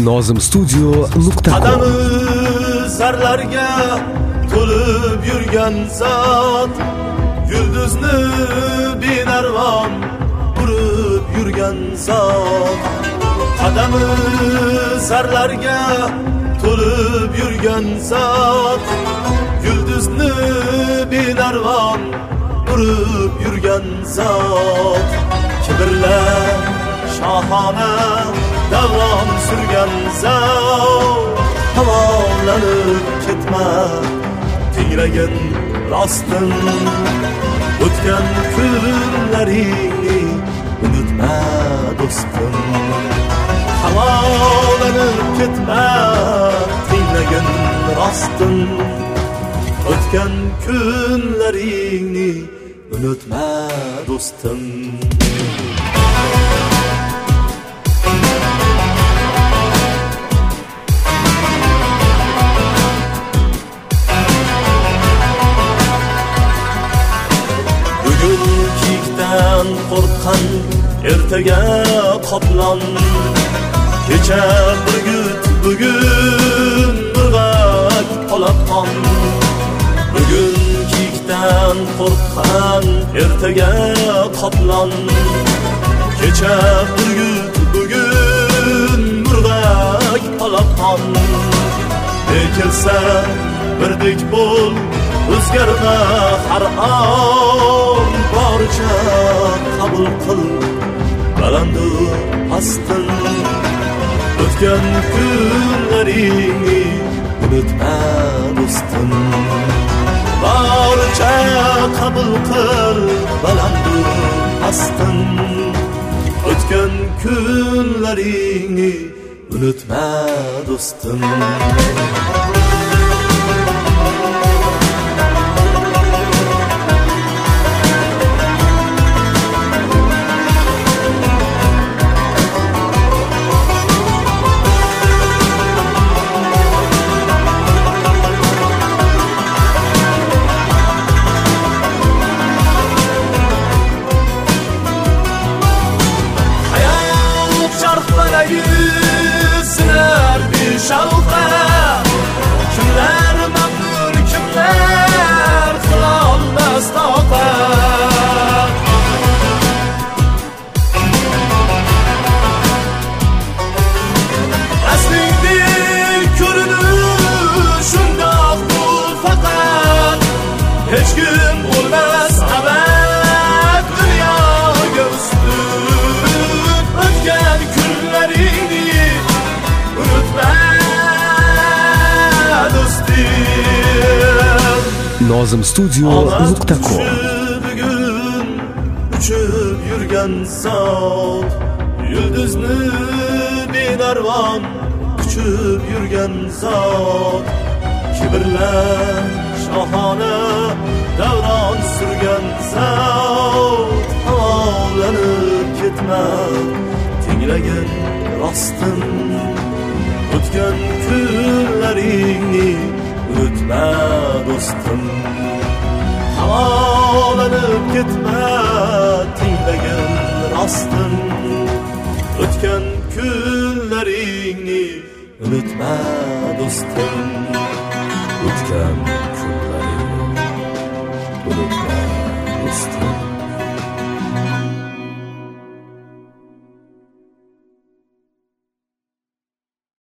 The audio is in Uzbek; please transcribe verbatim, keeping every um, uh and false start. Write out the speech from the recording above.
nozim studio nuqta com. Qadami zarlarga to'lib yurgan zot, yulduzni binarvon urib yurgan zot. Qadami zarlarga to'lib yurgan zot, yulduzni binarvon urib yurgan zot. Kibrlar shohona davron surgan zot, havolanib ketma tinglagin rostin. O'tgan kunlaringni unutma do'stim, havolanib ketma tinglagin rostin. O'tgan kunlaringni unutma do'stim. Qo'rqqan ertaga qoplon, kecha burgut bugun murg'ak polapon. Bugun kiyikdan qo'rqqan ertaga qoplon, kecha burgut bugun murg'ak polapon. Kelsa birdek bo'l, o'zgarma har on, boricha qabul qil balandu pastin. O'tgan kunlaringni unutma do'stim, boricha qabul qil balandu pastin. O'tgan kunlaringni unutma do'stim. Sinar bir şavqa, kimlar mamnun, kimlar qilolmas toqa. Aslingdek ko'rinib shundoq bo'l faqat, hech kim bo'lmas abad dunyoga ustun. O'tgan kunlaringni unutma do'stim. nozim studio nuqta com. Bugun uchib yurgan zot, yulduzni binarvon quchib yurgan zot. Kibrlar shohona davron surgan zot, havolanib ketma tinglagin rostin. O'tgan kunlaringni unutma do'stim, havolanib ketma tinglagin rostin. O'tgan kunlaringni unutma do'stim, o'tgan